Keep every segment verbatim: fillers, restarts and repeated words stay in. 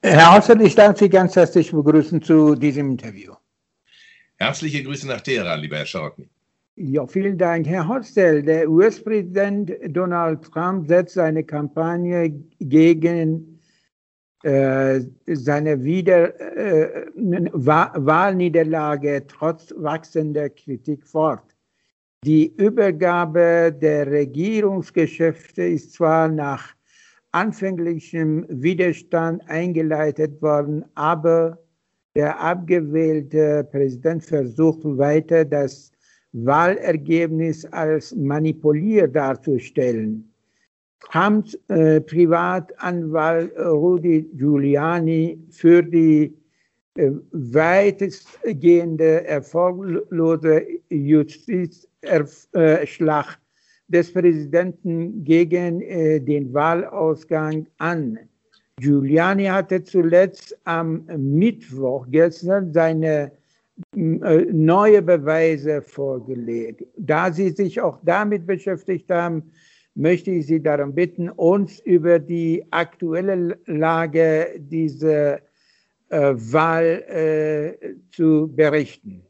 Herr Hostel, ich darf Sie ganz herzlich begrüßen zu diesem Interview. Herzliche Grüße nach Teheran, lieber Herr Scharokny. Ja, vielen Dank. Herr Hostel, der U S-Präsident Donald Trump setzt seine Kampagne gegen äh, seine Wieder, äh, Wahlniederlage trotz wachsender Kritik fort. Die Übergabe der Regierungsgeschäfte ist zwar nach anfänglichem Widerstand eingeleitet worden, aber der abgewählte Präsident versucht weiter, das Wahlergebnis als manipuliert darzustellen. Trumps äh, Privatanwalt Rudy Giuliani für die äh, weitestgehende erfolglose Justizschlacht des Präsidenten gegen äh, den Wahlausgang an. Giuliani hatte zuletzt am Mittwoch gestern seine äh, neue Beweise vorgelegt. Da Sie sich auch damit beschäftigt haben, möchte ich Sie darum bitten, uns über die aktuelle Lage dieser äh, Wahl äh, zu berichten.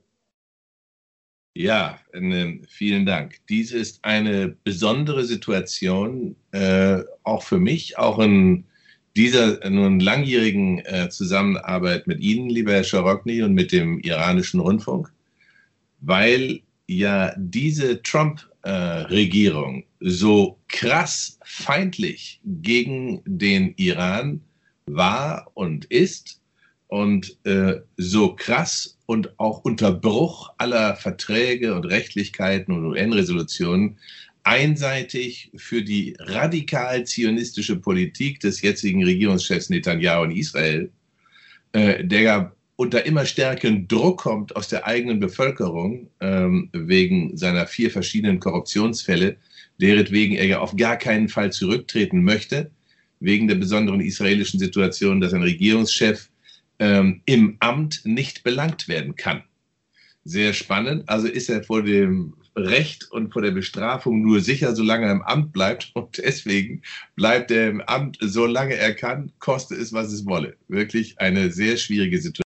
Ja, äh, vielen Dank. Dies ist eine besondere Situation, äh, auch für mich, auch in dieser nun langjährigen äh, Zusammenarbeit mit Ihnen, lieber Herr Scharokny, und mit dem iranischen Rundfunk, weil ja diese Trump-Regierung äh, so krass feindlich gegen den Iran war und ist und äh, so krass und auch unter Bruch aller Verträge und Rechtlichkeiten und U N-Resolutionen einseitig für die radikal-zionistische Politik des jetzigen Regierungschefs Netanyahu in Israel, äh, der ja unter immer stärkeren Druck kommt aus der eigenen Bevölkerung ähm, wegen seiner vier verschiedenen Korruptionsfälle, deretwegen er ja auf gar keinen Fall zurücktreten möchte, wegen der besonderen israelischen Situation, dass ein Regierungschef ähm, im Amt nicht belangt werden kann. Sehr spannend. Also ist er vor dem Recht und vor der Bestrafung nur sicher, solange er im Amt bleibt. Und deswegen bleibt er im Amt, solange er kann, koste es, was es wolle. Wirklich eine sehr schwierige Situation.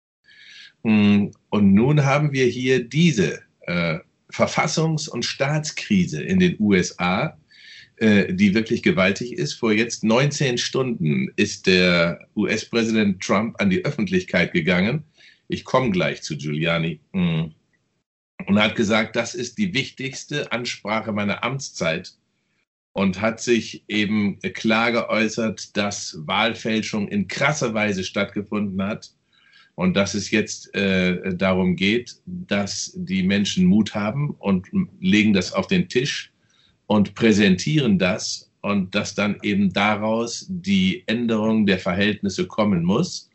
Und nun haben wir hier diese äh, Verfassungs- und Staatskrise in den U S A, äh, die wirklich gewaltig ist. Vor jetzt neunzehn Stunden ist der U S-Präsident Trump an die Öffentlichkeit gegangen. Ich komme gleich zu Giuliani. Mm. Und hat gesagt, das ist die wichtigste Ansprache meiner Amtszeit und hat sich eben klar geäußert, dass Wahlfälschung in krasser Weise stattgefunden hat und dass es jetzt äh, darum geht, dass die Menschen Mut haben und legen das auf den Tisch und präsentieren das und dass dann eben daraus die Änderung der Verhältnisse kommen muss.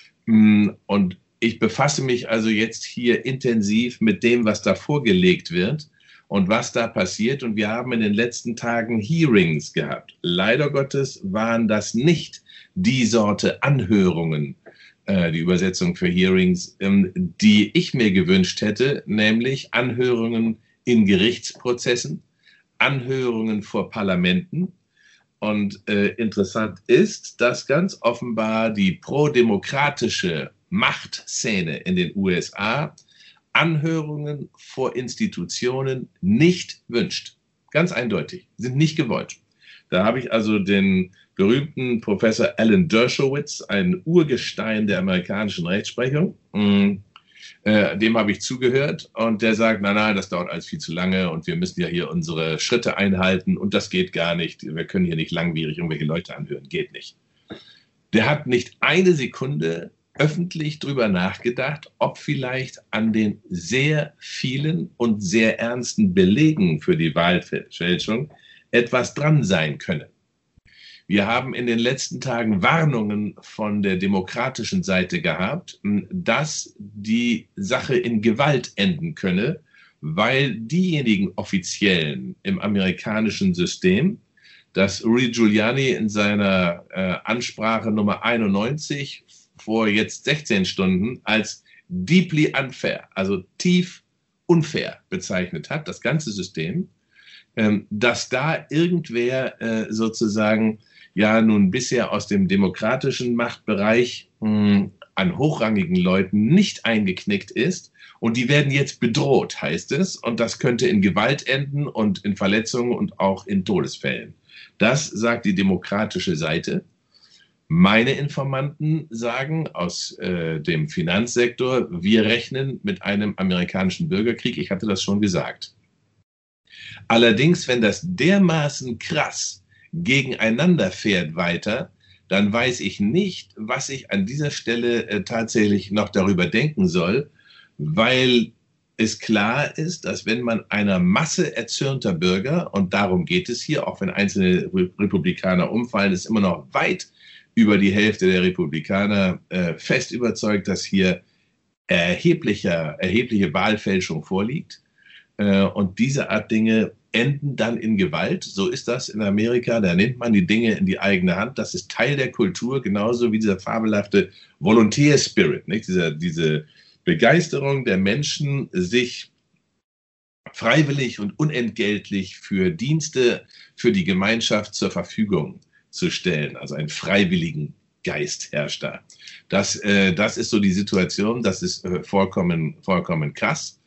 Und ich befasse mich also jetzt hier intensiv mit dem, was da vorgelegt wird und was da passiert. Und wir haben in den letzten Tagen Hearings gehabt. Leider Gottes waren das nicht die Sorte Anhörungen, äh, die Übersetzung für Hearings, ähm, die ich mir gewünscht hätte, nämlich Anhörungen in Gerichtsprozessen, Anhörungen vor Parlamenten. Und äh, interessant ist, dass ganz offenbar die prodemokratische Machtszene in den U S A Anhörungen vor Institutionen nicht wünscht. Ganz eindeutig, sind nicht gewollt. Da habe ich also den berühmten Professor Alan Dershowitz, ein Urgestein der amerikanischen Rechtsprechung, mh, äh, dem habe ich zugehört und der sagt, nein, nein, das dauert alles viel zu lange und wir müssen ja hier unsere Schritte einhalten und das geht gar nicht. Wir können hier nicht langwierig irgendwelche Leute anhören, geht nicht. Der hat nicht eine Sekunde öffentlich drüber nachgedacht, ob vielleicht an den sehr vielen und sehr ernsten Belegen für die Wahlfälschung etwas dran sein könne. Wir haben in den letzten Tagen Warnungen von der demokratischen Seite gehabt, dass die Sache in Gewalt enden könne, weil diejenigen Offiziellen im amerikanischen System, das Rudy Giuliani in seiner äh, Ansprache Nummer einundneunzig vor jetzt sechzehn Stunden als deeply unfair, also tief unfair bezeichnet hat, das ganze System, ähm, dass da irgendwer äh, sozusagen ja nun bisher aus dem demokratischen Machtbereich mh, an hochrangigen Leuten nicht eingeknickt ist. Und die werden jetzt bedroht, heißt es. Und das könnte in Gewalt enden und in Verletzungen und auch in Todesfällen. Das sagt die demokratische Seite. Meine Informanten sagen aus äh, dem Finanzsektor, wir rechnen mit einem amerikanischen Bürgerkrieg. Ich hatte das schon gesagt. Allerdings, wenn das dermaßen krass gegeneinander fährt weiter, dann weiß ich nicht, was ich an dieser Stelle äh, tatsächlich noch darüber denken soll, weil es klar ist, dass wenn man einer Masse erzürnter Bürger, und darum geht es hier, auch wenn einzelne Republikaner umfallen, ist immer noch weit über die Hälfte der Republikaner äh, fest überzeugt, dass hier erheblicher, erhebliche Wahlfälschung vorliegt. Äh, und diese Art Dinge enden dann in Gewalt. So ist das in Amerika. Da nimmt man die Dinge in die eigene Hand. Das ist Teil der Kultur, genauso wie dieser fabelhafte Volunteer-Spirit, nicht? Diese, diese Begeisterung der Menschen, sich freiwillig und unentgeltlich für Dienste, für die Gemeinschaft zur Verfügung zu stellen. Also einen freiwilligen Geist herrscht da. Das, äh, das ist so die Situation. Das ist äh, vollkommen, vollkommen krass.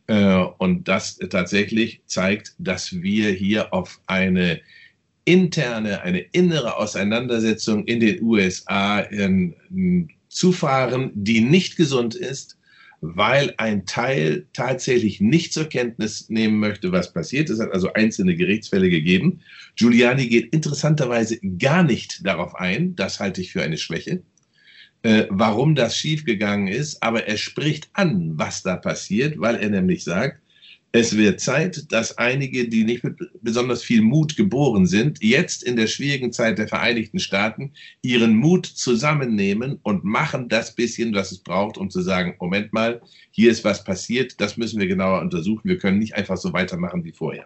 Und das tatsächlich zeigt, dass wir hier auf eine interne, eine innere Auseinandersetzung in den U S A ähm, zufahren, die nicht gesund ist, weil ein Teil tatsächlich nicht zur Kenntnis nehmen möchte, was passiert. Es hat also einzelne Gerichtsfälle gegeben. Giuliani geht interessanterweise gar nicht darauf ein. Das halte ich für eine Schwäche. Äh, warum das schiefgegangen ist, aber er spricht an, was da passiert, weil er nämlich sagt, es wird Zeit, dass einige, die nicht mit besonders viel Mut geboren sind, jetzt in der schwierigen Zeit der Vereinigten Staaten ihren Mut zusammennehmen und machen das bisschen, was es braucht, um zu sagen, Moment mal, hier ist was passiert, das müssen wir genauer untersuchen, wir können nicht einfach so weitermachen wie vorher.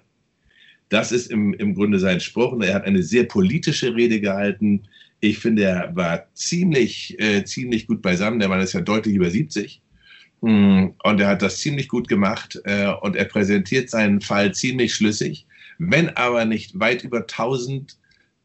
Das ist im, im Grunde sein Spruch und er hat eine sehr politische Rede gehalten. Ich finde, er war ziemlich, äh, ziemlich gut beisammen. Der Mann ist ja deutlich über siebzig. Und er hat das ziemlich gut gemacht. Äh, und er präsentiert seinen Fall ziemlich schlüssig. Wenn aber nicht weit über tausend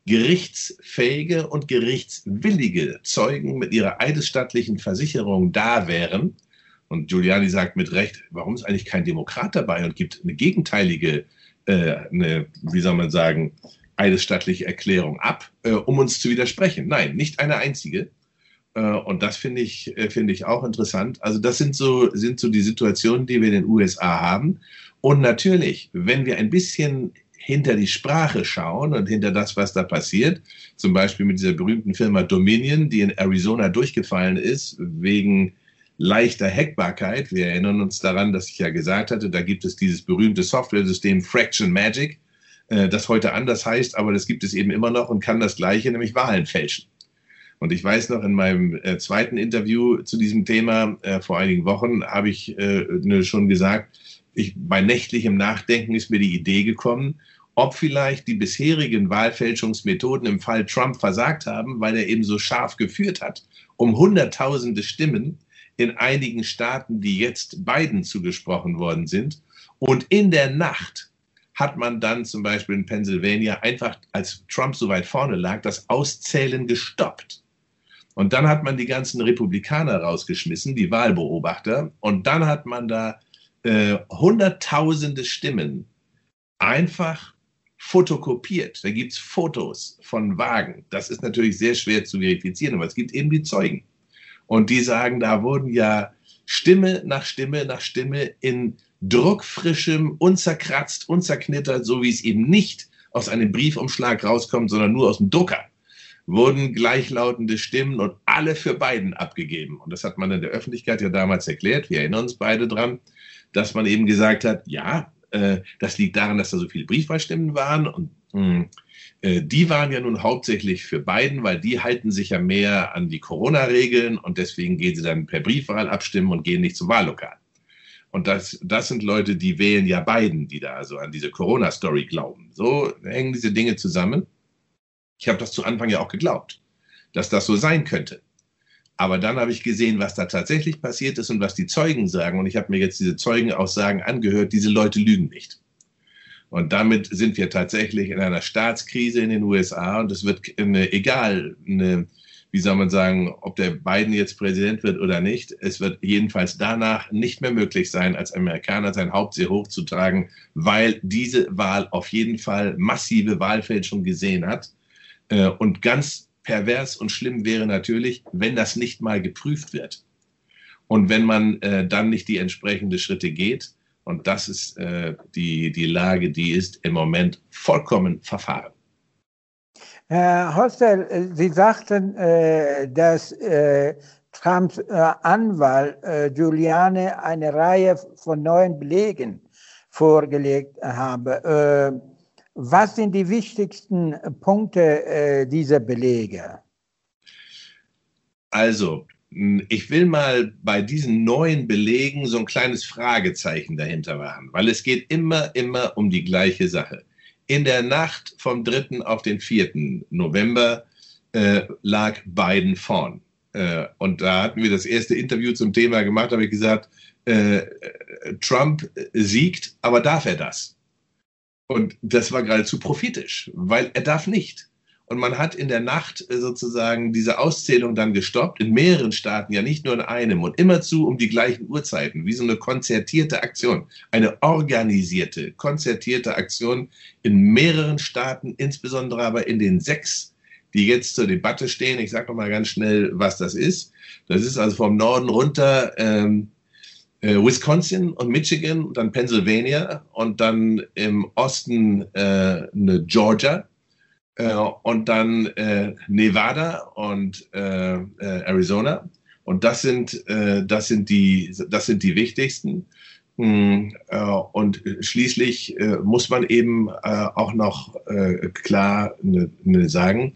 gerichtsfähige und gerichtswillige Zeugen mit ihrer eidesstattlichen Versicherung da wären, und Giuliani sagt mit Recht, warum ist eigentlich kein Demokrat dabei und gibt eine gegenteilige, äh, eine, wie soll man sagen, eidesstattliche Erklärung ab, äh, um uns zu widersprechen. Nein, nicht eine einzige. Äh, und das finde ich, äh, finde ich auch interessant. Also das sind so, sind so die Situationen, die wir in den U S A haben. Und natürlich, wenn wir ein bisschen hinter die Sprache schauen und hinter das, was da passiert, zum Beispiel mit dieser berühmten Firma Dominion, die in Arizona durchgefallen ist, wegen leichter Hackbarkeit. Wir erinnern uns daran, dass ich ja gesagt hatte, da gibt es dieses berühmte Software-System Fraction Magic, das heute anders heißt, aber das gibt es eben immer noch und kann das Gleiche, nämlich Wahlen fälschen. Und ich weiß noch, in meinem äh, zweiten Interview zu diesem Thema äh, vor einigen Wochen habe ich äh, ne, schon gesagt, ich, bei nächtlichem Nachdenken ist mir die Idee gekommen, ob vielleicht die bisherigen Wahlfälschungsmethoden im Fall Trump versagt haben, weil er eben so scharf geführt hat, um hunderttausende Stimmen in einigen Staaten, die jetzt Biden zugesprochen worden sind. Und in der Nacht hat man dann zum Beispiel in Pennsylvania einfach, als Trump so weit vorne lag, das Auszählen gestoppt. Und dann hat man die ganzen Republikaner rausgeschmissen, die Wahlbeobachter. Und dann hat man da äh, hunderttausende Stimmen einfach fotokopiert. Da gibt es Fotos von Wagen. Das ist natürlich sehr schwer zu verifizieren, aber es gibt eben die Zeugen. Und die sagen, da wurden ja Stimme nach Stimme nach Stimme in druckfrischem, unzerkratzt, unzerknittert, so wie es eben nicht aus einem Briefumschlag rauskommt, sondern nur aus dem Drucker, wurden gleichlautende Stimmen und alle für Biden abgegeben. Und das hat man in der Öffentlichkeit ja damals erklärt, wir erinnern uns beide dran, dass man eben gesagt hat, ja, äh, das liegt daran, dass da so viele Briefwahlstimmen waren und mh, äh, die waren ja nun hauptsächlich für Biden, weil die halten sich ja mehr an die Corona-Regeln und deswegen gehen sie dann per Briefwahl abstimmen und gehen nicht zum Wahllokal. Und das, das sind Leute, die wählen ja Biden, die da also an diese Corona-Story glauben. So hängen diese Dinge zusammen. Ich habe das zu Anfang ja auch geglaubt, dass das so sein könnte. Aber dann habe ich gesehen, was da tatsächlich passiert ist und was die Zeugen sagen. Und ich habe mir jetzt diese Zeugenaussagen angehört. Diese Leute lügen nicht. Und damit sind wir tatsächlich in einer Staatskrise in den U S A und es wird eine, egal, eine, wie soll man sagen, ob der Biden jetzt Präsident wird oder nicht, es wird jedenfalls danach nicht mehr möglich sein, als Amerikaner sein Haupt sehr hoch zu tragen, weil diese Wahl auf jeden Fall massive Wahlfälschung gesehen hat. Und ganz pervers und schlimm wäre natürlich, wenn das nicht mal geprüft wird. Und wenn man dann nicht die entsprechenden Schritte geht. Und das ist die, die Lage, die ist im Moment vollkommen verfahren. Herr Hostel, Sie sagten, äh, dass äh, Trumps äh, Anwalt äh, Giuliani eine Reihe von neuen Belegen vorgelegt habe. Äh, was sind die wichtigsten Punkte äh, dieser Belege? Also, ich will mal bei diesen neuen Belegen so ein kleines Fragezeichen dahinter machen, weil es geht immer, immer um die gleiche Sache. In der Nacht vom dritten auf den vierten November äh, lag Biden vorn. Äh, und da hatten wir das erste Interview zum Thema gemacht, habe ich gesagt, äh, Trump siegt, aber darf er das? Und das war geradezu prophetisch, weil er darf nicht. Und man hat in der Nacht sozusagen diese Auszählung dann gestoppt, in mehreren Staaten, ja nicht nur in einem und immerzu um die gleichen Uhrzeiten, wie so eine konzertierte Aktion, eine organisierte, konzertierte Aktion in mehreren Staaten, insbesondere aber in den sechs, die jetzt zur Debatte stehen. Ich sage noch mal ganz schnell, was das ist. Das ist also vom Norden runter ähm, äh, Wisconsin und Michigan, und dann Pennsylvania und dann im Osten äh, eine Georgia. Uh, und dann äh, Nevada und äh, äh, Arizona. Und das sind, äh, das sind, die, das sind die wichtigsten. Mm, äh, und schließlich äh, muss man eben äh, auch noch äh, klar ne, ne sagen,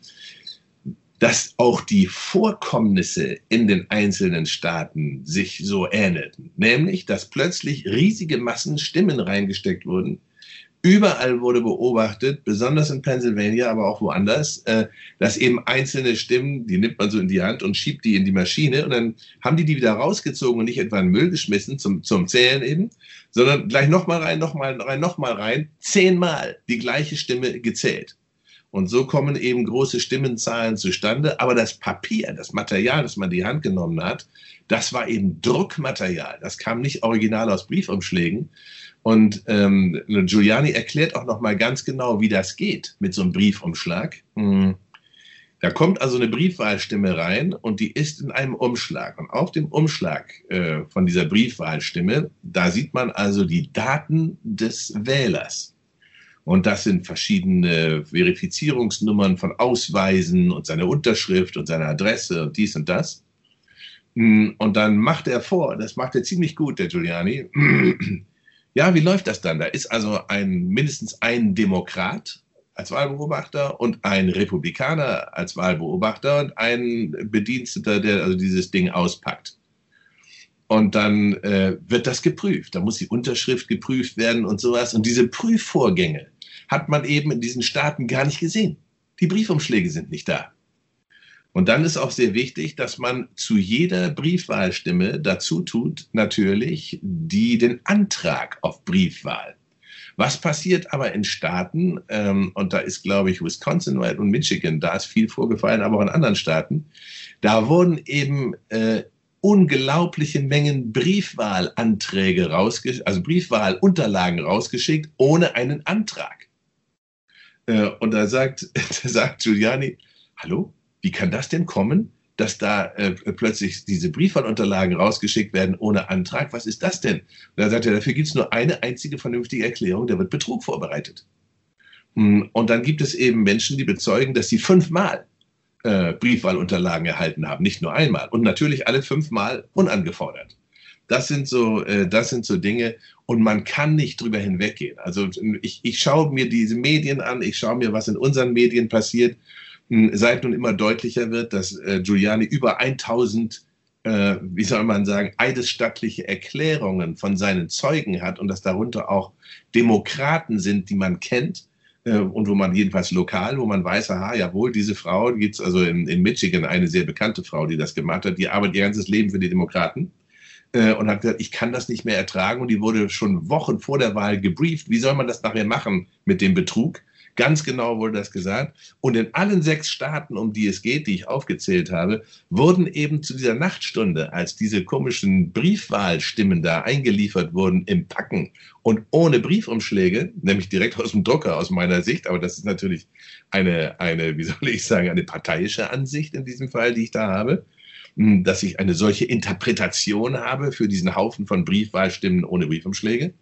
dass auch die Vorkommnisse in den einzelnen Staaten sich so ähnelten. Nämlich, dass plötzlich riesige Massen Stimmen reingesteckt wurden. Überall wurde beobachtet, besonders in Pennsylvania, aber auch woanders, äh, dass eben einzelne Stimmen, die nimmt man so in die Hand und schiebt die in die Maschine und dann haben die die wieder rausgezogen und nicht etwa in den Müll geschmissen zum, zum Zählen eben, sondern gleich nochmal rein, nochmal rein, nochmal rein, zehnmal die gleiche Stimme gezählt. Und so kommen eben große Stimmenzahlen zustande. Aber das Papier, das Material, das man in die Hand genommen hat, das war eben Druckmaterial. Das kam nicht original aus Briefumschlägen. Und ähm, Giuliani erklärt auch noch mal ganz genau, wie das geht mit so einem Briefumschlag. Hm. Da kommt also eine Briefwahlstimme rein und die ist in einem Umschlag. Und auf dem Umschlag äh, von dieser Briefwahlstimme, da sieht man also die Daten des Wählers. Und das sind verschiedene Verifizierungsnummern von Ausweisen und seine Unterschrift und seine Adresse und dies und das. Und dann macht er vor, das macht er ziemlich gut, der Giuliani. Ja, wie läuft das dann? Da ist also ein, mindestens ein Demokrat als Wahlbeobachter und ein Republikaner als Wahlbeobachter und ein Bediensteter, der also dieses Ding auspackt. Und dann äh, wird das geprüft. Da muss die Unterschrift geprüft werden und sowas. Und diese Prüfvorgänge hat man eben in diesen Staaten gar nicht gesehen. Die Briefumschläge sind nicht da. Und dann ist auch sehr wichtig, dass man zu jeder Briefwahlstimme dazu tut, natürlich die, den Antrag auf Briefwahl. Was passiert aber in Staaten, ähm, und da ist, glaube ich, Wisconsin und Michigan, da ist viel vorgefallen, aber auch in anderen Staaten, da wurden eben äh, unglaubliche Mengen Briefwahlanträge rausgeschickt, also Briefwahlunterlagen rausgeschickt, ohne einen Antrag. Äh, und da sagt, da sagt Giuliani, hallo? Wie kann das denn kommen, dass da äh, plötzlich diese Briefwahlunterlagen rausgeschickt werden ohne Antrag? Was ist das denn? Und da sagt er, dafür gibt es nur eine einzige vernünftige Erklärung, da wird Betrug vorbereitet. Und dann gibt es eben Menschen, die bezeugen, dass sie fünfmal äh, Briefwahlunterlagen erhalten haben, nicht nur einmal. Und natürlich alle fünfmal unangefordert. Das sind so, äh, das sind so Dinge und man kann nicht drüber hinweggehen. Also ich, ich schaue mir diese Medien an, ich schaue mir, was in unseren Medien passiert. Seit nun immer deutlicher wird, dass äh, Giuliani über tausend, äh, wie soll man sagen, eidesstattliche Erklärungen von seinen Zeugen hat und dass darunter auch Demokraten sind, die man kennt äh, und wo man jedenfalls lokal, wo man weiß, aha, jawohl, diese Frau, die gibt es also in, in Michigan, eine sehr bekannte Frau, die das gemacht hat, die arbeitet ihr ganzes Leben für die Demokraten. äh, und hat gesagt, ich kann das nicht mehr ertragen. Und die wurde schon Wochen vor der Wahl gebrieft. Wie soll man das nachher machen mit dem Betrug? Ganz genau wurde das gesagt. Und in allen sechs Staaten, um die es geht, die ich aufgezählt habe, wurden eben zu dieser Nachtstunde, als diese komischen Briefwahlstimmen da eingeliefert wurden im Packen und ohne Briefumschläge, nämlich direkt aus dem Drucker aus meiner Sicht, aber das ist natürlich eine, eine, wie soll ich sagen, eine parteiische Ansicht in diesem Fall, die ich da habe, dass ich eine solche Interpretation habe für diesen Haufen von Briefwahlstimmen ohne Briefumschläge,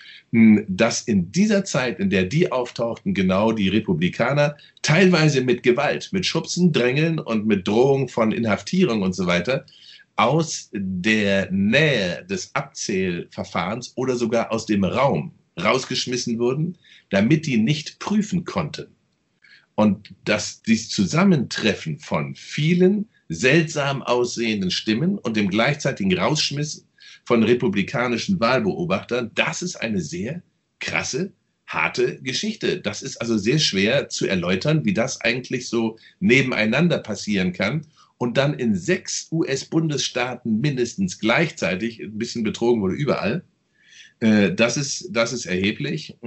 dass in dieser Zeit, in der die auftauchten, genau die Republikaner teilweise mit Gewalt, mit Schubsen, Drängeln und mit Drohung von Inhaftierung und so weiter aus der Nähe des Abzählverfahrens oder sogar aus dem Raum rausgeschmissen wurden, damit die nicht prüfen konnten. Und dass dieses Zusammentreffen von vielen seltsam aussehenden Stimmen und dem gleichzeitigen Rausschmiss von republikanischen Wahlbeobachtern, das ist eine sehr krasse, harte Geschichte. Das ist also sehr schwer zu erläutern, wie das eigentlich so nebeneinander passieren kann und dann in sechs U S-Bundesstaaten mindestens gleichzeitig, ein bisschen betrogen wurde überall. Das ist, das ist erheblich.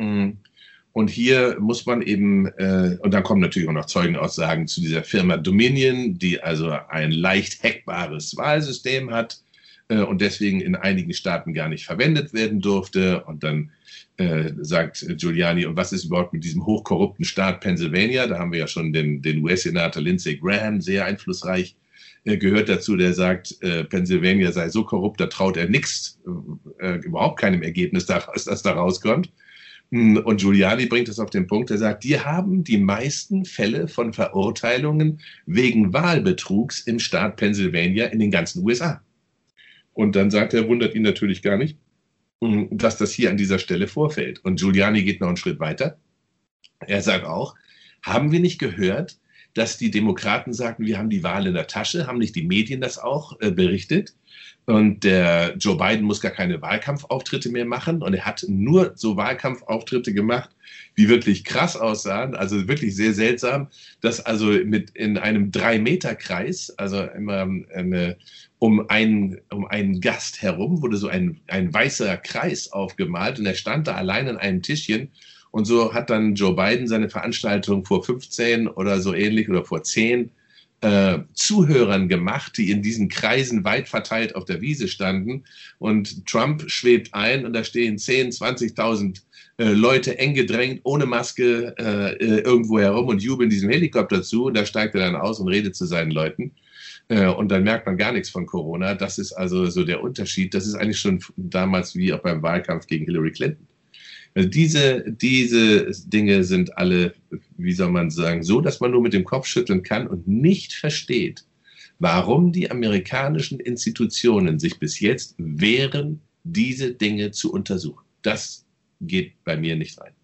Und hier muss man eben, und dann kommen natürlich auch noch Zeugenaussagen zu dieser Firma Dominion, die also ein leicht hackbares Wahlsystem hat und deswegen in einigen Staaten gar nicht verwendet werden durfte. Und dann äh, sagt Giuliani, und was ist überhaupt mit diesem hochkorrupten Staat Pennsylvania? Da haben wir ja schon den, den U S-Senator Lindsey Graham, sehr einflussreich, äh, gehört dazu, der sagt, äh, Pennsylvania sei so korrupt, da traut er nichts, äh, überhaupt keinem Ergebnis, daraus, das da rauskommt. Und Giuliani bringt es auf den Punkt, er sagt, die haben die meisten Fälle von Verurteilungen wegen Wahlbetrugs im Staat Pennsylvania in den ganzen U S A. Und dann sagt er, wundert ihn natürlich gar nicht, dass das hier an dieser Stelle vorfällt. Und Giuliani geht noch einen Schritt weiter. Er sagt auch, haben wir nicht gehört, dass die Demokraten sagten, wir haben die Wahl in der Tasche? Haben nicht die Medien das auch äh, berichtet? Und der Joe Biden muss gar keine Wahlkampfauftritte mehr machen. Und er hat nur so Wahlkampfauftritte gemacht, die wirklich krass aussahen. Also wirklich sehr seltsam, dass also mit in einem Drei-Meter-Kreis, also immer eine, um, einen, um einen Gast herum, wurde so ein, ein weißer Kreis aufgemalt. Und er stand da allein an einem Tischchen. Und so hat dann Joe Biden seine Veranstaltung vor fünfzehn oder so ähnlich oder vor zehn Äh, Zuhörern gemacht, die in diesen Kreisen weit verteilt auf der Wiese standen. Und Trump schwebt ein und da stehen zehntausend, zwanzigtausend äh, Leute eng gedrängt, ohne Maske äh, irgendwo herum und jubeln diesem Helikopter zu. Und da steigt er dann aus und redet zu seinen Leuten. Äh, und dann merkt man gar nichts von Corona. Das ist also so der Unterschied. Das ist eigentlich schon damals wie auch beim Wahlkampf gegen Hillary Clinton. Also diese, diese Dinge sind alle, wie soll man sagen, so, dass man nur mit dem Kopf schütteln kann und nicht versteht, warum die amerikanischen Institutionen sich bis jetzt wehren, diese Dinge zu untersuchen. Das geht bei mir nicht rein.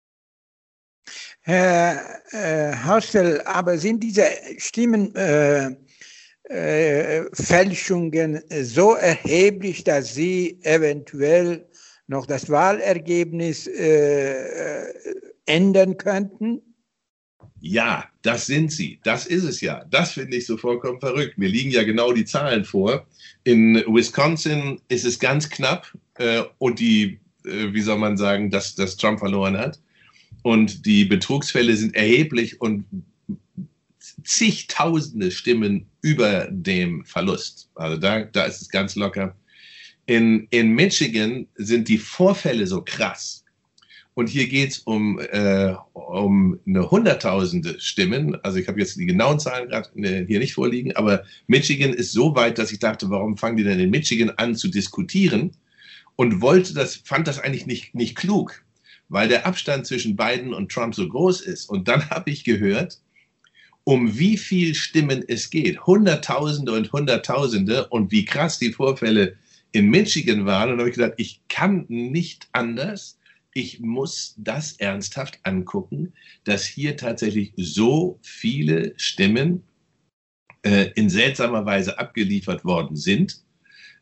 Herr äh, Haustel, aber sind diese Stimmen äh, äh, Fälschungen so erheblich, dass sie eventuell noch das Wahlergebnis äh, ändern könnten? Ja, das sind sie. Das ist es ja. Das finde ich so vollkommen verrückt. Mir liegen ja genau die Zahlen vor. In Wisconsin ist es ganz knapp äh, und die, äh, wie soll man sagen, dass, dass Trump verloren hat. Und die Betrugsfälle sind erheblich und zigtausende Stimmen über dem Verlust. Also da, da ist es ganz locker. In, in Michigan sind die Vorfälle so krass. Und hier geht es um, äh, um eine Hunderttausende Stimmen. Also ich habe jetzt die genauen Zahlen gerade hier nicht vorliegen, aber Michigan ist so weit, dass ich dachte, warum fangen die denn in Michigan an zu diskutieren? Und wollte das, fand das eigentlich nicht, nicht klug, weil der Abstand zwischen Biden und Trump so groß ist. Und dann habe ich gehört, um wie viel Stimmen es geht. Hunderttausende und Hunderttausende und wie krass die Vorfälle in Michigan waren. Und da habe ich gedacht, ich kann nicht anders. Ich muss das ernsthaft angucken, dass hier tatsächlich so viele Stimmen äh, in seltsamer Weise abgeliefert worden sind,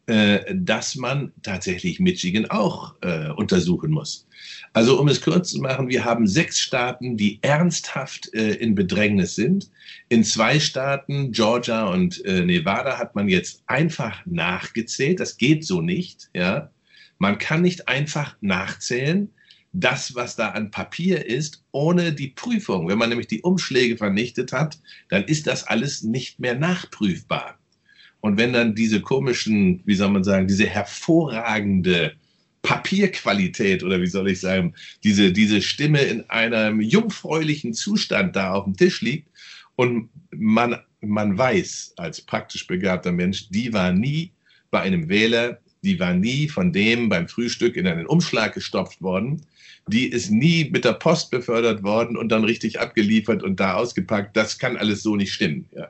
äh, dass man tatsächlich Michigan auch äh, untersuchen muss. Also um es kurz zu machen, wir haben sechs Staaten, die ernsthaft äh, in Bedrängnis sind. In zwei Staaten, Georgia und äh, Nevada, hat man jetzt einfach nachgezählt. Das geht so nicht. Ja? Man kann nicht einfach nachzählen, das, was da an Papier ist, ohne die Prüfung. Wenn man nämlich die Umschläge vernichtet hat, dann ist das alles nicht mehr nachprüfbar. Und wenn dann diese komischen, wie soll man sagen, diese hervorragende Papierqualität oder wie soll ich sagen, diese, diese Stimme in einem jungfräulichen Zustand da auf dem Tisch liegt und man, man weiß als praktisch begabter Mensch, die war nie bei einem Wähler, die war nie von dem beim Frühstück in einen Umschlag gestopft worden, die ist nie mit der Post befördert worden und dann richtig abgeliefert und da ausgepackt. Das kann alles so nicht stimmen. Ja.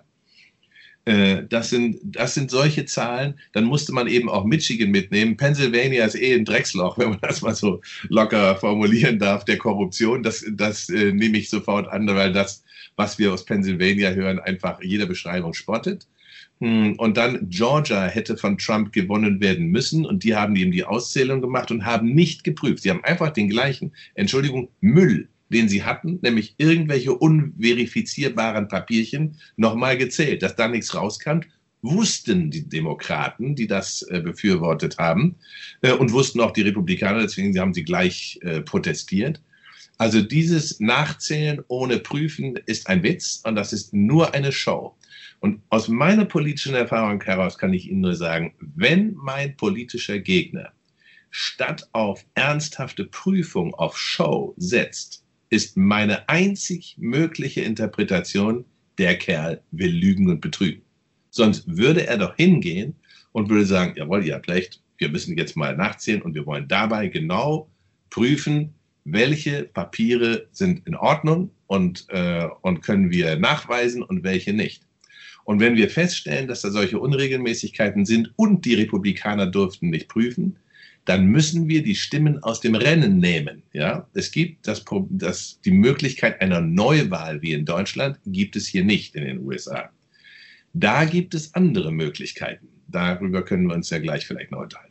Das sind, das sind solche Zahlen. Dann musste man eben auch Michigan mitnehmen. Pennsylvania ist eh ein Drecksloch, wenn man das mal so locker formulieren darf, der Korruption. Das, das äh, nehme ich sofort an, weil das, was wir aus Pennsylvania hören, einfach jeder Beschreibung spottet. Und dann Georgia hätte von Trump gewonnen werden müssen und die haben eben die Auszählung gemacht und haben nicht geprüft. Sie haben einfach den gleichen, Entschuldigung, Müll, den sie hatten, nämlich irgendwelche unverifizierbaren Papierchen, nochmal gezählt. Dass da nichts rauskam, wussten die Demokraten, die das äh, befürwortet haben, äh, und wussten auch die Republikaner, deswegen haben sie gleich äh, protestiert. Also dieses Nachzählen ohne Prüfen ist ein Witz und das ist nur eine Show. Und aus meiner politischen Erfahrung heraus kann ich Ihnen nur sagen, wenn mein politischer Gegner statt auf ernsthafte Prüfung auf Show setzt, ist meine einzig mögliche Interpretation, der Kerl will lügen und betrügen. Sonst würde er doch hingehen und würde sagen, jawohl, ihr habt recht, wir müssen jetzt mal nachzählen und wir wollen dabei genau prüfen, welche Papiere sind in Ordnung und, äh, und können wir nachweisen und welche nicht. Und wenn wir feststellen, dass da solche Unregelmäßigkeiten sind und die Republikaner durften nicht prüfen, dann müssen wir die Stimmen aus dem Rennen nehmen. Ja? Es gibt das, das, die Möglichkeit einer Neuwahl wie in Deutschland, gibt es hier nicht in den U S A. Da gibt es andere Möglichkeiten. Darüber können wir uns ja gleich vielleicht noch unterhalten.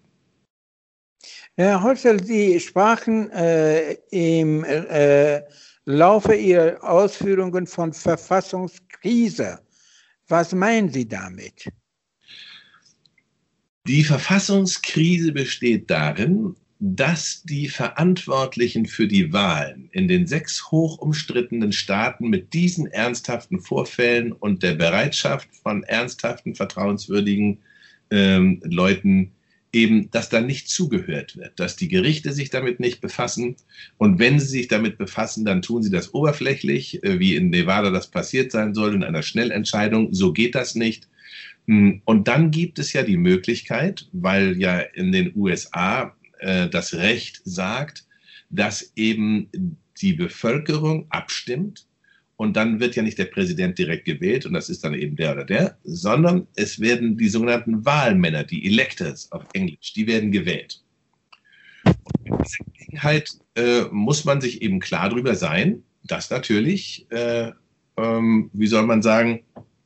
Herr Holzer, Sie sprachen äh, im äh, Laufe Ihrer Ausführungen von Verfassungskrise. Was meinen Sie damit? Die Verfassungskrise besteht darin, dass die Verantwortlichen für die Wahlen in den sechs hoch umstrittenen Staaten mit diesen ernsthaften Vorfällen und der Bereitschaft von ernsthaften, vertrauenswürdigen ähm, Leuten eben, dass da nicht zugehört wird, dass die Gerichte sich damit nicht befassen und wenn sie sich damit befassen, dann tun sie das oberflächlich, äh, wie in Nevada das passiert sein soll, in einer Schnellentscheidung. So geht das nicht. Und dann gibt es ja die Möglichkeit, weil ja in den U S A äh, das Recht sagt, dass eben die Bevölkerung abstimmt und dann wird ja nicht der Präsident direkt gewählt und das ist dann eben der oder der, sondern es werden die sogenannten Wahlmänner, die Electors auf Englisch, die werden gewählt. Und in dieser Gelegenheit äh, muss man sich eben klar darüber sein, dass natürlich, äh, ähm, wie soll man sagen,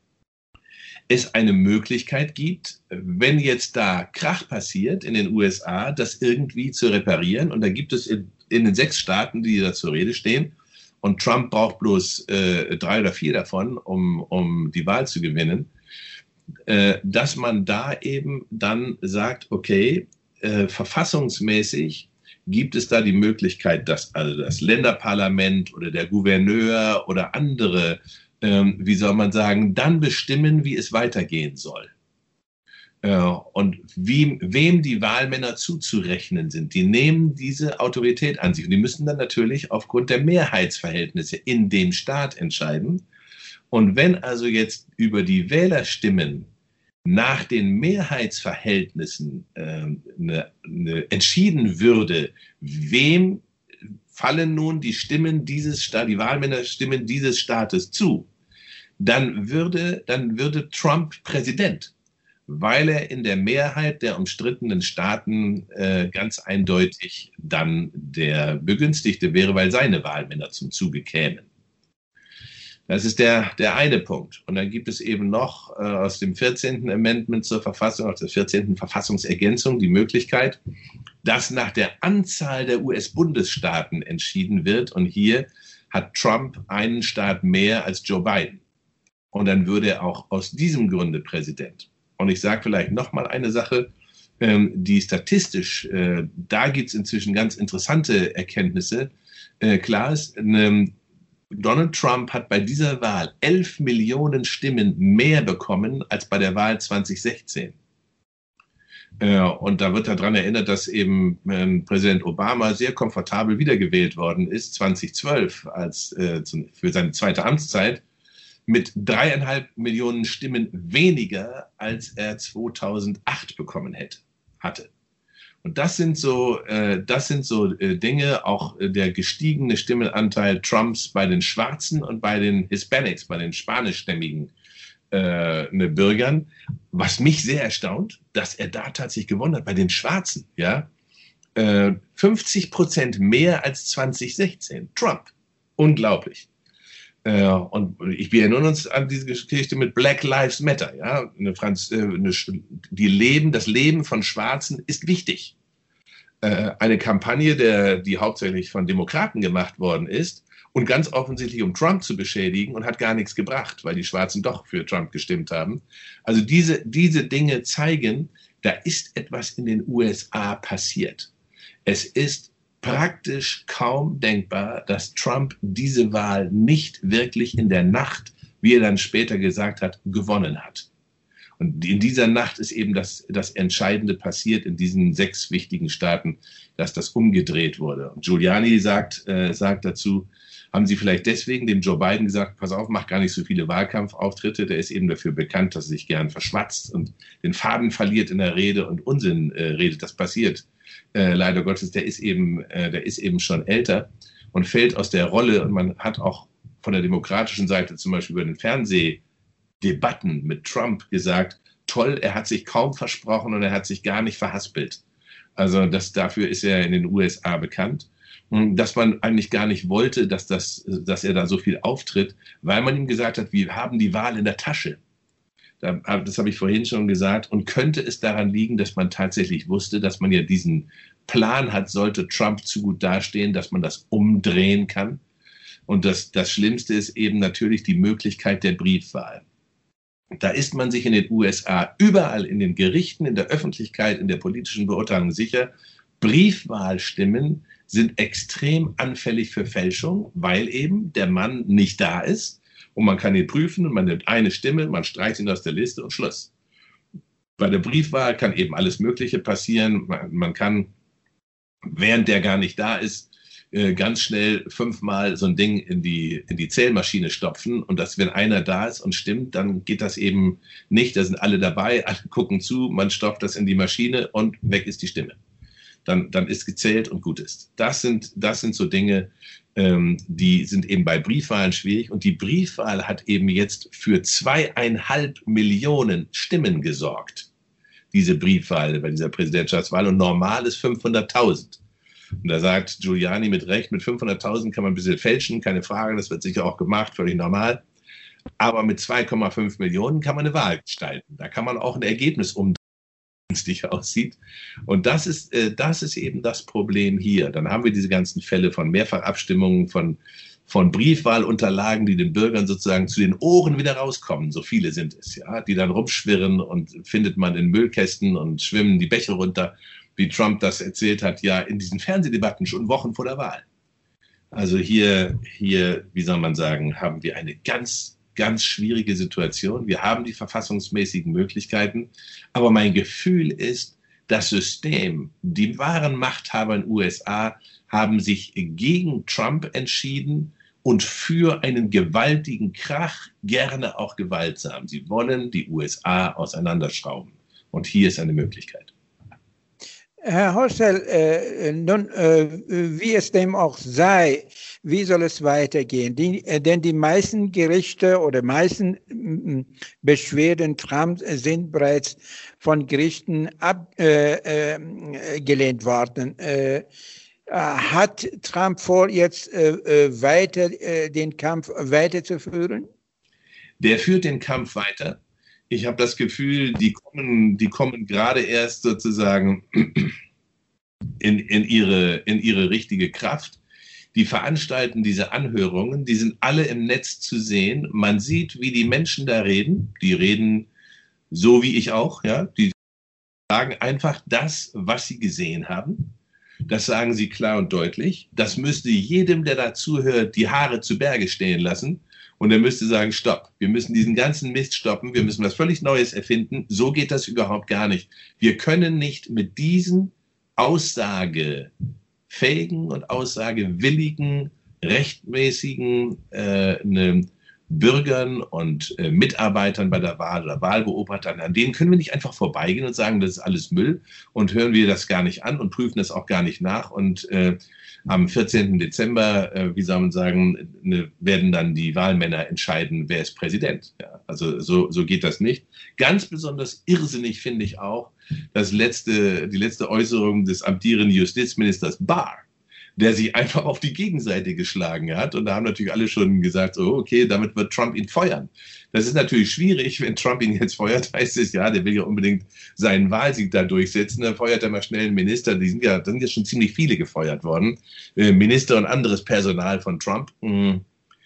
es eine Möglichkeit gibt, wenn jetzt da Krach passiert in den U S A, das irgendwie zu reparieren. Und da gibt es in, in den sechs Staaten, die da zur Rede stehen, und Trump braucht bloß äh, drei oder vier davon, um, um die Wahl zu gewinnen, äh, dass man da eben dann sagt, okay, äh, verfassungsmäßig gibt es da die Möglichkeit, dass also das Länderparlament oder der Gouverneur oder andere Ähm, wie soll man sagen, dann bestimmen, wie es weitergehen soll. Äh, und wie, wem die Wahlmänner zuzurechnen sind, die nehmen diese Autorität an sich. Und die müssen dann natürlich aufgrund der Mehrheitsverhältnisse in dem Staat entscheiden. Und wenn also jetzt über die Wählerstimmen nach den Mehrheitsverhältnissen äh, ne, ne entschieden würde, wem fallen nun die Stimmen dieses Staat, die Wahlmännerstimmen dieses Staates zu, dann würde, dann würde Trump Präsident, weil er in der Mehrheit der umstrittenen Staaten äh, ganz eindeutig dann der Begünstigte wäre, weil seine Wahlmänner zum Zuge kämen. Das ist der, der eine Punkt. Und dann gibt es eben noch äh, aus dem vierzehnten Amendment zur Verfassung, aus der vierzehnten Verfassungsergänzung die Möglichkeit, dass nach der Anzahl der U S-Bundesstaaten entschieden wird. Und hier hat Trump einen Staat mehr als Joe Biden. Und dann würde er auch aus diesem Grunde Präsident. Und ich sage vielleicht noch mal eine Sache, ähm, die statistisch, äh, da gibt es inzwischen ganz interessante Erkenntnisse. Äh, klar ist, ähm, Donald Trump hat bei dieser Wahl elf Millionen Stimmen mehr bekommen als bei der Wahl zwanzig sechzehn. Äh, und da wird daran erinnert, dass eben ähm, Präsident Obama sehr komfortabel wiedergewählt worden ist, zwanzig zwölf, als, äh, für seine zweite Amtszeit, mit dreieinhalb Millionen Stimmen weniger, als er zweitausendacht bekommen hätte, hatte. Und das sind so, äh, das sind so äh, Dinge, auch äh, der gestiegene Stimmenanteil Trumps bei den Schwarzen und bei den Hispanics, bei den spanischstämmigen äh, ne Bürgern, was mich sehr erstaunt, dass er da tatsächlich gewonnen hat, bei den Schwarzen, ja, äh, fünfzig Prozent mehr als zwanzig sechzehn. Trump. Unglaublich. Äh, und ich, wir erinnern uns an diese Geschichte mit Black Lives Matter. Ja? Eine Franz, äh, eine, die Leben, das Leben von Schwarzen ist wichtig. Äh, eine Kampagne, der, die hauptsächlich von Demokraten gemacht worden ist und ganz offensichtlich um Trump zu beschädigen und hat gar nichts gebracht, weil die Schwarzen doch für Trump gestimmt haben. Also diese, diese Dinge zeigen, da ist etwas in den U S A passiert. Es ist praktisch kaum denkbar, dass Trump diese Wahl nicht wirklich in der Nacht, wie er dann später gesagt hat, gewonnen hat. Und in dieser Nacht ist eben das, das Entscheidende passiert in diesen sechs wichtigen Staaten, dass das umgedreht wurde. Und Giuliani sagt, äh, sagt dazu, haben Sie vielleicht deswegen dem Joe Biden gesagt, pass auf, mach gar nicht so viele Wahlkampfauftritte, der ist eben dafür bekannt, dass er sich gern verschwatzt und den Faden verliert in der Rede und Unsinn äh, redet, das passiert. Äh, leider Gottes, der ist eben, äh, der ist eben schon älter und fällt aus der Rolle. Und man hat auch von der demokratischen Seite zum Beispiel über den Fernsehdebatten mit Trump gesagt, toll, er hat sich kaum versprochen und er hat sich gar nicht verhaspelt. Also das, dafür ist er in den U S A bekannt. Dass man eigentlich gar nicht wollte, dass, das, dass er da so viel auftritt, weil man ihm gesagt hat, wir haben die Wahl in der Tasche. Das habe ich vorhin schon gesagt. Und könnte es daran liegen, dass man tatsächlich wusste, dass man ja diesen Plan hat, sollte Trump zu gut dastehen, dass man das umdrehen kann? Und das, das Schlimmste ist eben natürlich die Möglichkeit der Briefwahl. Da ist man sich in den U S A überall in den Gerichten, in der Öffentlichkeit, in der politischen Beurteilung sicher, Briefwahlstimmen sind extrem anfällig für Fälschung, weil eben der Mann nicht da ist. Und man kann ihn prüfen und man nimmt eine Stimme, man streicht ihn aus der Liste und Schluss. Bei der Briefwahl kann eben alles Mögliche passieren. Man, man kann, während der gar nicht da ist, äh, ganz schnell fünfmal so ein Ding in die, in die Zählmaschine stopfen. Und dass, wenn einer da ist und stimmt, dann geht das eben nicht. Da sind alle dabei, alle gucken zu, man stopft das in die Maschine und weg ist die Stimme. Dann, dann ist gezählt und gut ist. Das sind, das sind so Dinge, ähm, die sind eben bei Briefwahlen schwierig. Und die Briefwahl hat eben jetzt für zweieinhalb Millionen Stimmen gesorgt. Diese Briefwahl bei dieser Präsidentschaftswahl. Und normal ist fünfhunderttausend. Und da sagt Giuliani mit Recht, mit fünfhunderttausend kann man ein bisschen fälschen, keine Frage, das wird sicher auch gemacht, völlig normal. Aber mit zwei Komma fünf Millionen kann man eine Wahl gestalten. Da kann man auch ein Ergebnis umdrehen, aussieht. Und das ist, äh, das ist eben das Problem hier. Dann haben wir diese ganzen Fälle von Mehrfachabstimmungen, von, von Briefwahlunterlagen, die den Bürgern sozusagen zu den Ohren wieder rauskommen. So viele sind es, ja, die dann rumschwirren und findet man in Müllkästen und schwimmen die Bäche runter, wie Trump das erzählt hat, ja, in diesen Fernsehdebatten schon Wochen vor der Wahl. Also hier, hier, wie soll man sagen, haben wir eine ganz ganz schwierige Situation. Wir haben die verfassungsmäßigen Möglichkeiten, aber mein Gefühl ist, das System, die wahren Machthaber in den U S A haben sich gegen Trump entschieden und für einen gewaltigen Krach, gerne auch gewaltsam. Sie wollen die U S A auseinanderschrauben. Und hier ist eine Möglichkeit. Herr Hossel, äh, nun, äh, wie es dem auch sei, wie soll es weitergehen? Die, äh, denn die meisten Gerichte oder meisten äh, Beschwerden Trumps sind bereits von Gerichten abgelehnt äh, äh, worden. Äh, Hat Trump vor, jetzt äh, weiter äh, den Kampf weiterzuführen? Der führt den Kampf weiter. Ich habe das Gefühl, die kommen, die kommen gerade erst sozusagen in, in, ihre, in ihre richtige Kraft. Die veranstalten diese Anhörungen, die sind alle im Netz zu sehen. Man sieht, wie die Menschen da reden. Die reden so wie ich auch, ja. Die sagen einfach das, was sie gesehen haben. Das sagen sie klar und deutlich. Das müsste jedem, der da zuhört, die Haare zu Berge stehen lassen. Und er müsste sagen, stopp, wir müssen diesen ganzen Mist stoppen, wir müssen was völlig Neues erfinden. So geht das überhaupt gar nicht. Wir können nicht mit diesen aussagefähigen und aussagewilligen, rechtmäßigen äh, ne, Bürgern und äh, Mitarbeitern bei der Wahl oder Wahlbeobachtern, an denen können wir nicht einfach vorbeigehen und sagen, das ist alles Müll und hören wir das gar nicht an und prüfen das auch gar nicht nach. Und äh, am vierzehnten Dezember, äh, wie soll man sagen, ne, werden dann die Wahlmänner entscheiden, wer ist Präsident. Ja, also so, so geht das nicht. Ganz besonders irrsinnig finde ich auch das letzte, die letzte Äußerung des amtierenden Justizministers Barr, der sich einfach auf die Gegenseite geschlagen hat. Und da haben natürlich alle schon gesagt, oh, okay, damit wird Trump ihn feuern. Das ist natürlich schwierig, wenn Trump ihn jetzt feuert, heißt es, ja, der will ja unbedingt seinen Wahlsieg da durchsetzen, dann feuert er mal schnell einen Minister, die sind ja, da sind ja schon ziemlich viele gefeuert worden, äh, Minister und anderes Personal von Trump. Mhm.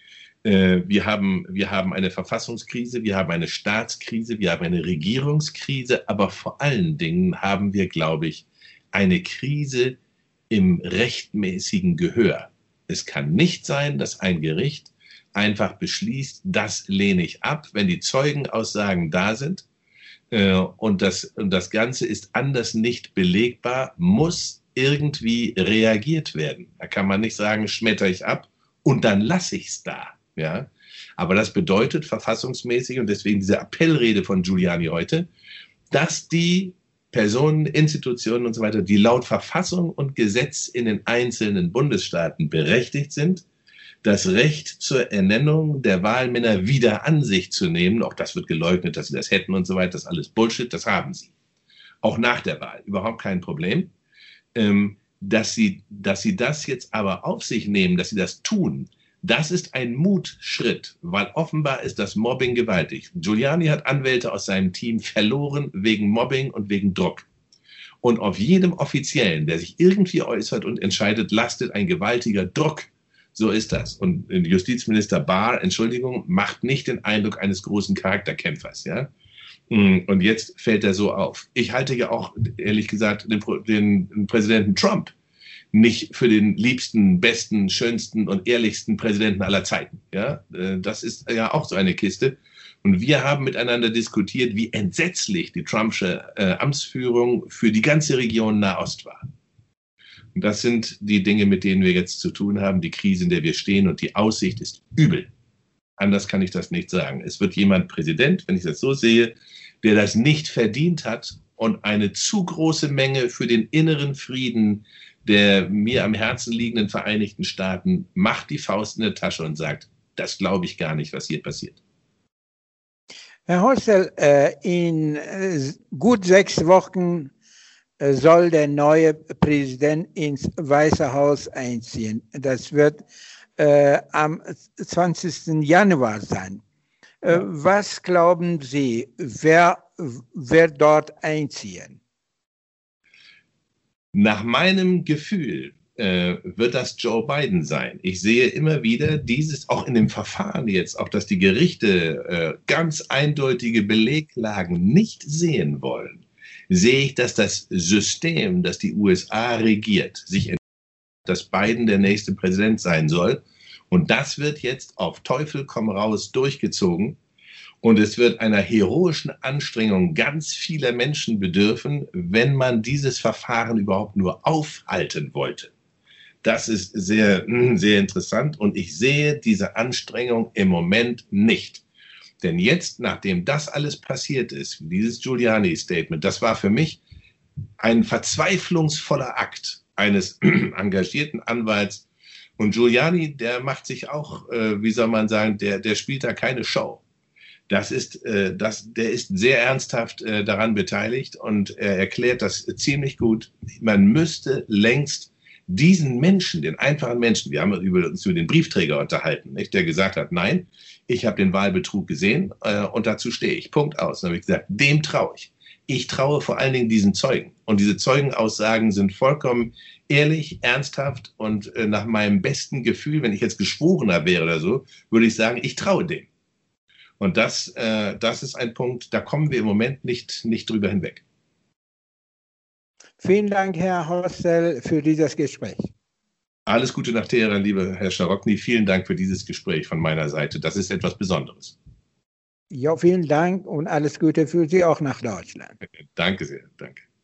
Äh, wir haben, wir haben eine Verfassungskrise, wir haben eine Staatskrise, wir haben eine Regierungskrise, aber vor allen Dingen haben wir, glaube ich, eine Krise im rechtmäßigen Gehör. Es kann nicht sein, dass ein Gericht einfach beschließt, das lehne ich ab, wenn die Zeugenaussagen da sind äh, und, das, und das Ganze ist anders nicht belegbar, muss irgendwie reagiert werden. Da kann man nicht sagen, schmetter ich ab und dann lasse ich es da. Ja? Aber das bedeutet verfassungsmäßig, und deswegen diese Appellrede von Giuliani heute, dass die Personen, Institutionen und so weiter, die laut Verfassung und Gesetz in den einzelnen Bundesstaaten berechtigt sind, das Recht zur Ernennung der Wahlmänner wieder an sich zu nehmen. Auch das wird geleugnet, dass sie das hätten und so weiter. Das ist alles Bullshit, das haben sie. Auch nach der Wahl, überhaupt kein Problem. Ähm, dass sie, dass sie das jetzt aber auf sich nehmen, dass sie das tun, das ist ein Mutschritt, weil offenbar ist das Mobbing gewaltig. Giuliani hat Anwälte aus seinem Team verloren wegen Mobbing und wegen Druck. Und auf jedem Offiziellen, der sich irgendwie äußert und entscheidet, lastet ein gewaltiger Druck. So ist das. Und Justizminister Barr, Entschuldigung, macht nicht den Eindruck eines großen Charakterkämpfers. Ja? Und jetzt fällt er so auf. Ich halte ja auch, ehrlich gesagt, den, den Präsidenten Trump nicht für den liebsten, besten, schönsten und ehrlichsten Präsidenten aller Zeiten. Ja? Das ist ja auch so eine Kiste. Und wir haben miteinander diskutiert, wie entsetzlich die Trumpsche äh, Amtsführung für die ganze Region Nahost war. Und das sind die Dinge, mit denen wir jetzt zu tun haben, die Krise, in der wir stehen, und die Aussicht ist übel. Anders kann ich das nicht sagen. Es wird jemand Präsident, wenn ich das so sehe, der das nicht verdient hat und eine zu große Menge für den inneren Frieden der mir am Herzen liegenden Vereinigten Staaten macht die Faust in der Tasche und sagt, das glaube ich gar nicht, was hier passiert. Herr Hostel, äh, in äh, gut sechs Wochen äh, soll der neue Präsident ins Weiße Haus einziehen. Das wird äh, am zwanzigsten Januar sein. Äh, was glauben Sie, wer wird dort einziehen? Nach meinem Gefühl äh, wird das Joe Biden sein. Ich sehe immer wieder dieses, auch in dem Verfahren jetzt, auch dass die Gerichte äh, ganz eindeutige Beleglagen nicht sehen wollen, sehe ich, dass das System, das die U S A regiert, sich entscheidet, dass Biden der nächste Präsident sein soll. Und das wird jetzt auf Teufel komm raus durchgezogen. Und es wird einer heroischen Anstrengung ganz vieler Menschen bedürfen, wenn man dieses Verfahren überhaupt nur aufhalten wollte. Das ist sehr, sehr interessant und ich sehe diese Anstrengung im Moment nicht. Denn jetzt, nachdem das alles passiert ist, dieses Giuliani-Statement, das war für mich ein verzweiflungsvoller Akt eines engagierten Anwalts. Und Giuliani, der macht sich auch, äh, wie soll man sagen, der, der spielt da keine Show. Das ist, äh, das, der ist sehr ernsthaft äh, daran beteiligt und er erklärt das ziemlich gut. Man müsste längst diesen Menschen, den einfachen Menschen, wir haben über, uns über den Briefträger unterhalten, nicht, der gesagt hat, nein, ich habe den Wahlbetrug gesehen äh, und dazu stehe ich, Punkt aus. Dann habe ich gesagt, dem traue ich. Ich traue vor allen Dingen diesen Zeugen. Und diese Zeugenaussagen sind vollkommen ehrlich, ernsthaft und äh, nach meinem besten Gefühl, wenn ich jetzt Geschworener wäre oder so, würde ich sagen, ich traue dem. Und das, äh, das ist ein Punkt, da kommen wir im Moment nicht, nicht drüber hinweg. Vielen Dank, Herr Hostel, für dieses Gespräch. Alles Gute nach Teheran, lieber Herr Scharokny. Vielen Dank für dieses Gespräch von meiner Seite. Das ist etwas Besonderes. Ja, vielen Dank und alles Gute für Sie auch nach Deutschland. Danke sehr. Danke.